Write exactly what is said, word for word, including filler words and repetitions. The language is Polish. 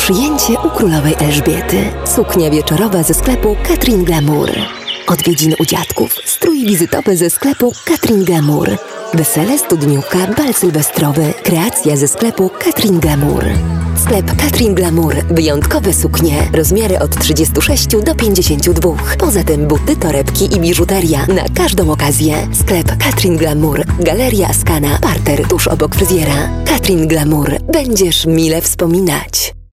Przyjęcie u królowej Elżbiety. Suknia wieczorowa ze sklepu Katrin Glamour. Odwiedziny u dziadków. Strój wizytowy ze sklepu Katrin Glamour. Wesele, studniówka, bal sylwestrowy. Kreacja ze sklepu Katrin Glamour. Sklep Katrin Glamour. Wyjątkowe suknie. Rozmiary od trzydziestu sześciu do pięćdziesięciu dwóch. Poza tym buty, torebki i biżuteria na każdą okazję. Sklep Katrin Glamour. Galeria Askana. Parter tuż obok fryzjera. Katrin Glamour. Będziesz mile wspominać.